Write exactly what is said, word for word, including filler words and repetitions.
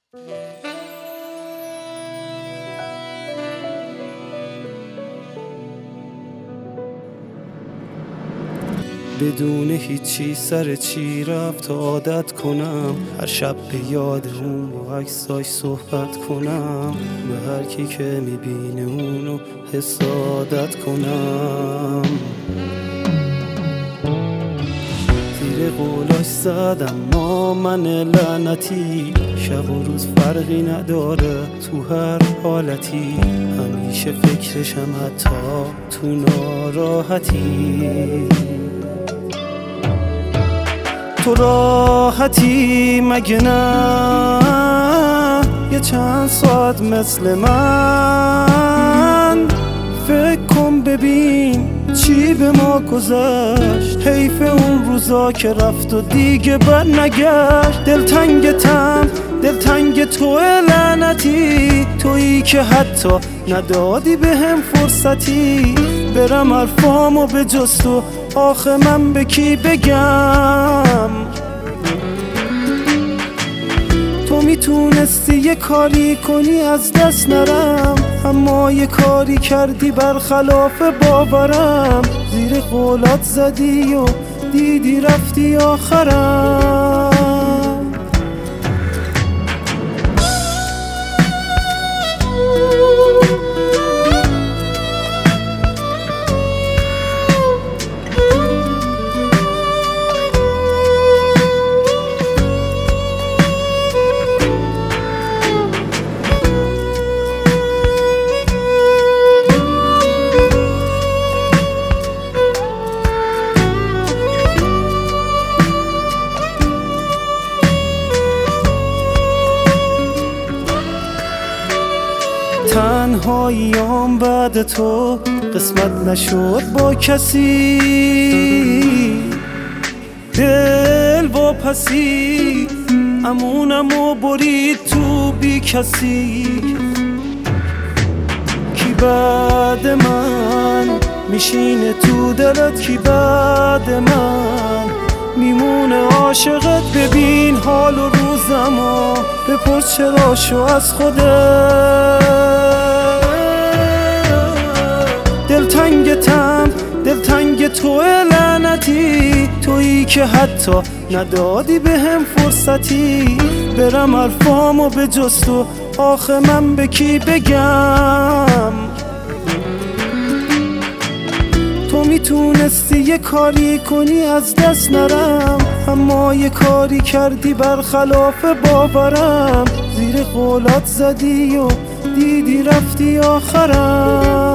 بدون هیچی سر چی رفت تا عادت کنم، هر شب به یاد اون با عکساش صحبت کنم، به هر کی که میبینه اونو حسادت کنم. زیر قولاش زدم ما من لعنتی، شب و روز فرقی نداره تو هر حالتی، همیشه فکرشم حتی تو ناراحتی. تو راحتی مگه نه یه چند ساعت مثل من؟ فکر کن ببین چی به ما گذشت، حیف اون روزا که رفت و دیگه بر نگشت. دلتنگتم دلتنگ تو لعنتی، تویی که حتی ندادی به هم فرصتی، برم حرفامو به جز تو آخه من به کی بگم؟ تو میتونستی یه کاری کنی از دست نرم، اما یه کاری کردی برخلاف باورم، زیر قولات زدی و دیدی رفتی آخرم. تنهاییام بعد تو قسمت نشد با کسی، دل واپسی امونمو برید تو بی کسی. کی بعد من میشینه تو دلت، کی بعد من میمونه عاشقت؟ ببین حال و روزمو بپرس چرا شو از خودت. دلتنگتم دلتنگ تو لعنتی، تویی که حتی ندادی به هم فرصتی، برم حرفامو به جز تو آخه من به کی بگم؟ تو میتونستی یه کاری کنی از دست نرم، اما یه کاری کردی برخلاف باورم، زیر قولات زدی و دیدی رفتی آخرم.